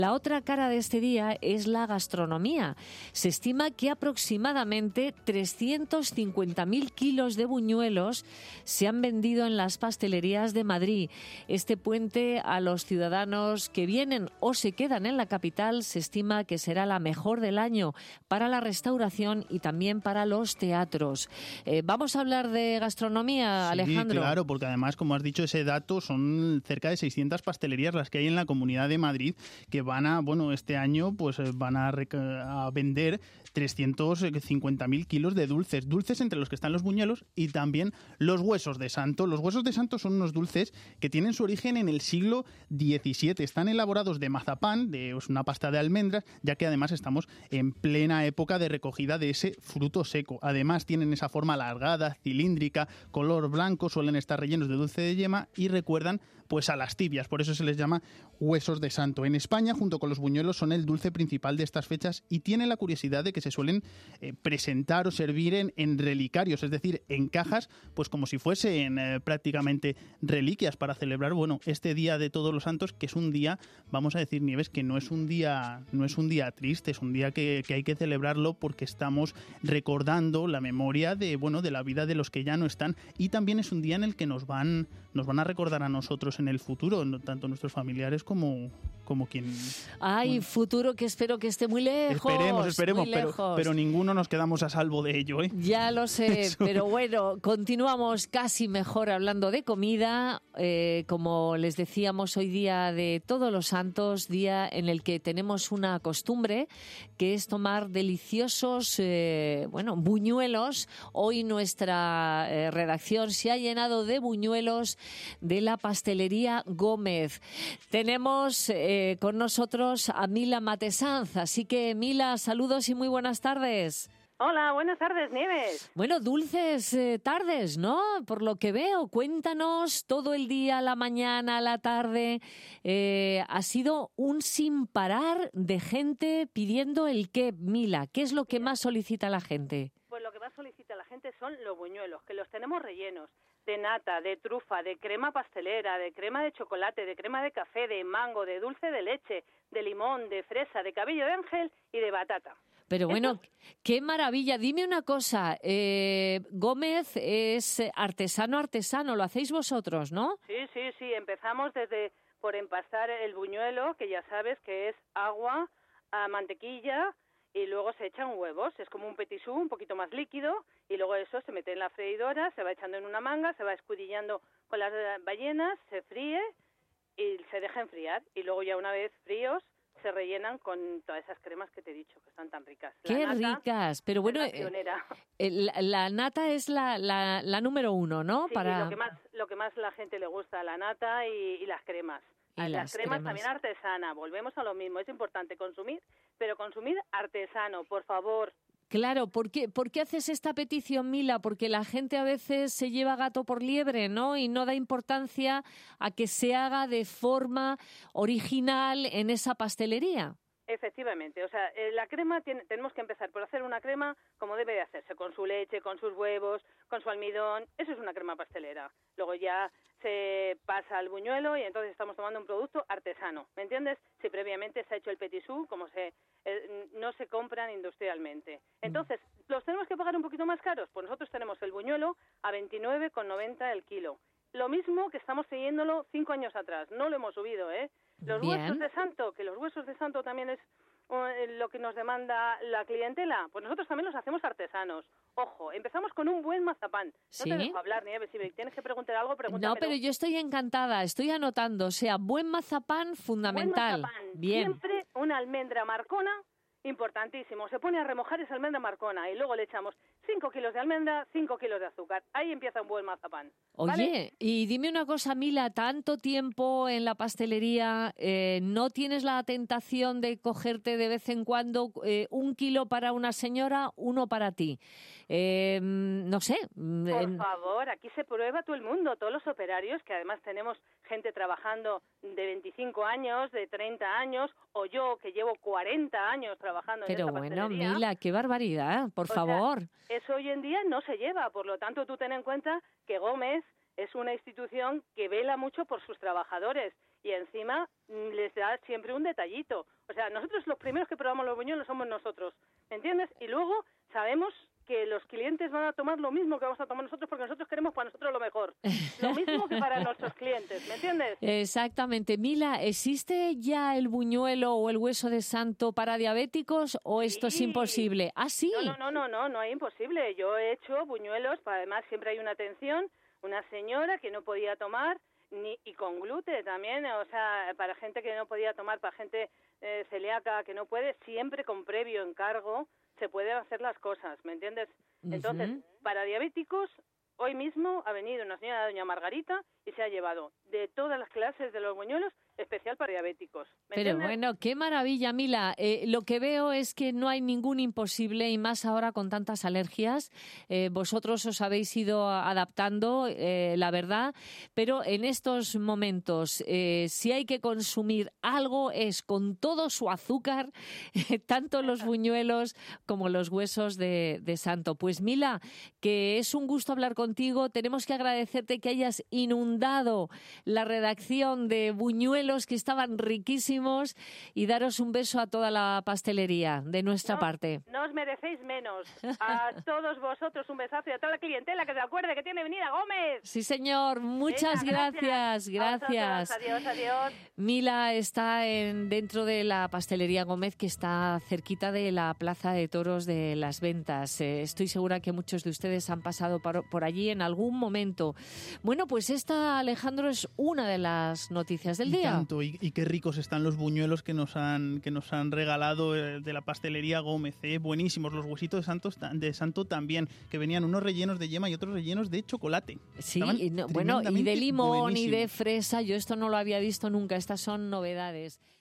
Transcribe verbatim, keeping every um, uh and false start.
La otra cara de este día es la gastronomía. Se estima que aproximadamente trescientos cincuenta mil kilos de buñuelos se han vendido en las pastelerías de Madrid. Este puente a los ciudadanos que vienen o se quedan en la capital se estima que será la mejor del año para la restauración y también para los teatros. Eh, vamos a hablar de gastronomía, sí, Alejandro. Claro, porque además, como has dicho, ese dato son cerca de seiscientas pastelerías las que hay en la Comunidad de Madrid que van a, bueno, este año pues van a, a vender trescientos cincuenta mil kilos de dulces. Dulces entre los que están los buñuelos y también los huesos de santo. Los huesos de santo son unos dulces que tienen su origen en el siglo diecisiete. Están elaborados de mazapán, de pues, una pasta de almendras, ya que además estamos en plena época de recogida de ese fruto seco. Además tienen esa forma alargada, cilíndrica, color blanco, suelen estar rellenos de dulce de yema y recuerdan pues a las tibias, por eso se les llama huesos de santo. En España, junto con los buñuelos, son el dulce principal de estas fechas y tienen la curiosidad de que se suelen eh, presentar o servir en, en relicarios, es decir, en cajas, pues como si fuesen eh, prácticamente reliquias para celebrar, bueno, este Día de Todos los Santos, que es un día, vamos a decir, Nieves, que no es un día, no es un día triste, es un día que, que hay que celebrarlo porque estamos recordando la memoria de, bueno, de la vida de los que ya no están, y también es un día en el que nos van, nos van a recordar a nosotros en el futuro, tanto nuestros familiares como, como quien... Ay, bueno, futuro que espero que esté muy lejos. Esperemos, esperemos, muy pero, lejos. pero ninguno nos quedamos a salvo de ello, ¿eh? Ya lo sé, Eso. Pero bueno, continuamos casi mejor hablando de comida. Eh, como les decíamos, hoy día de Todos los Santos, día en el que tenemos una costumbre, que es tomar deliciosos, eh, bueno, buñuelos. Hoy nuestra eh, redacción se ha llenado de buñuelos de la pastelería Gómez. Tenemos eh, con nosotros a Mila Matesanz, así que Mila, saludos y muy buenas tardes. Hola, buenas tardes, Nieves. Bueno, dulces eh, tardes, ¿no? Por lo que veo, cuéntanos, todo el día, la mañana, la tarde, eh, ha sido un sin parar de gente pidiendo el qué, Mila. ¿Qué es lo que más solicita la gente? Pues lo que más solicita la gente son los buñuelos, que los tenemos rellenos de nata, de trufa, de crema pastelera, de crema de chocolate, de crema de café, de mango, de dulce de leche, de limón, de fresa, de cabello de ángel y de batata. Pero bueno, qué maravilla. Dime una cosa, eh, Gómez es artesano, artesano, lo hacéis vosotros, ¿no? Sí, sí, sí, empezamos desde por empastar el buñuelo, que ya sabes que es agua, a mantequilla y luego se echan huevos. Es como un petit choux, un poquito más líquido, y luego eso se mete en la freidora, se va echando en una manga, se va escudillando con las ballenas, se fríe y se deja enfriar. Y luego ya una vez fríos, se rellenan con todas esas cremas que te he dicho, que están tan ricas. La ¡Qué nata, ricas! Pero bueno, eh, la, la nata es la, la, la número uno, ¿no? Sí, Para... lo que más lo que más la gente le gusta, la nata y, y las cremas. Y las, las cremas, cremas también artesana, volvemos a lo mismo, es importante consumir, pero consumir artesano, por favor. Claro, ¿por qué, ¿por qué haces esta petición, Mila? Porque la gente a veces se lleva gato por liebre, ¿no? Y no da importancia a que se haga de forma original en esa pastelería. Efectivamente, o sea, eh, la crema, tiene, tenemos que empezar por hacer una crema como debe de hacerse, con su leche, con sus huevos, con su almidón, eso es una crema pastelera. Luego ya se pasa al buñuelo y entonces estamos tomando un producto artesano, ¿me entiendes? Si previamente se ha hecho el petit choux, como se eh, no se compran industrialmente. Entonces, ¿los tenemos que pagar un poquito más caros? Pues nosotros tenemos el buñuelo a veintinueve con noventa el kilo. Lo mismo que estamos siguiéndolo cinco años atrás, no lo hemos subido, ¿eh? Los Bien. huesos de santo, que los huesos de santo también es uh, lo que nos demanda la clientela, pues nosotros también los hacemos artesanos. Ojo, empezamos con un buen mazapán. No ¿Sí? te dejo hablar, Nieves, si me tienes que preguntar algo, pregúntamelo. No, pero yo estoy encantada, estoy anotando, o sea, buen mazapán fundamental. Buen mazapán. Bien. Siempre una almendra marcona, importantísimo. Se pone a remojar esa almendra marcona y luego le echamos cinco kilos de almendra, cinco kilos de azúcar. Ahí empieza un buen mazapán. Oye, ¿vale? Y dime una cosa, Mila, tanto tiempo en la pastelería, eh, ¿no tienes la tentación de cogerte de vez en cuando eh, un kilo para una señora, uno para ti? Eh, no sé. Por en... favor, aquí se prueba todo el mundo, todos los operarios, que además tenemos gente trabajando de veinticinco años, de treinta años, o yo que llevo cuarenta años trabajando Pero en esta bueno, pastelería. Mila, qué barbaridad, por O favor. sea, eso hoy en día no se lleva, por lo tanto tú ten en cuenta que Gómez es una institución que vela mucho por sus trabajadores y encima les da siempre un detallito. O sea, nosotros los primeros que probamos los buñuelos somos nosotros, ¿me entiendes? Y luego sabemos que los clientes van a tomar lo mismo que vamos a tomar nosotros porque nosotros queremos para nosotros lo mejor. Lo mismo que para nuestros clientes, ¿me entiendes? Exactamente. Mila, ¿existe ya el buñuelo o el hueso de santo para diabéticos o esto Sí. es imposible? ¿Ah, sí? No, no, no, no, no, no es imposible. Yo he hecho buñuelos, además siempre hay una atención, una señora que no podía tomar, ni y con gluten también, o sea, para gente que no podía tomar, para gente eh, celíaca que no puede, siempre con previo encargo se pueden hacer las cosas, ¿me entiendes? Entonces, Ujú. para diabéticos, hoy mismo ha venido una señora, doña Margarita, y se ha llevado de todas las clases de los buñuelos, especial para diabéticos. ¿Me Pero entiendes? bueno, qué maravilla, Mila. Eh, lo que veo es que no hay ningún imposible y más ahora con tantas alergias. Eh, vosotros os habéis ido adaptando, eh, la verdad, pero en estos momentos, eh, si hay que consumir algo es con todo su azúcar, tanto los buñuelos como los huesos de, de santo. Pues Mila, que es un gusto hablar contigo. Tenemos que agradecerte que hayas inundado la redacción de buñuelos que estaban riquísimos y daros un beso a toda la pastelería de nuestra No, parte. No os merecéis menos. A todos vosotros un besazo y a toda la clientela que se acuerde que tiene Avenida Gómez. Sí, señor. Muchas Venga, gracias. Gracias. A vosotros. Adiós, adiós. Mila está en, dentro de la pastelería Gómez, que está cerquita de la Plaza de Toros de las Ventas. Eh, estoy segura que muchos de ustedes han pasado por, por allí en algún momento. Bueno, pues esta, Alejandro, es una de las noticias del Y día. tanto, y, y qué ricos están los buñuelos que nos han que nos han regalado eh, de la pastelería Gómez, ¿eh? Buenísimos. Los huesitos de, santos, de santo también, que venían unos rellenos de yema y otros rellenos de chocolate. Sí, Estaban y no- bueno, y de tremendamente limón y de buenísimos. fresa. Yo esto no lo había visto nunca. Estas son novedades.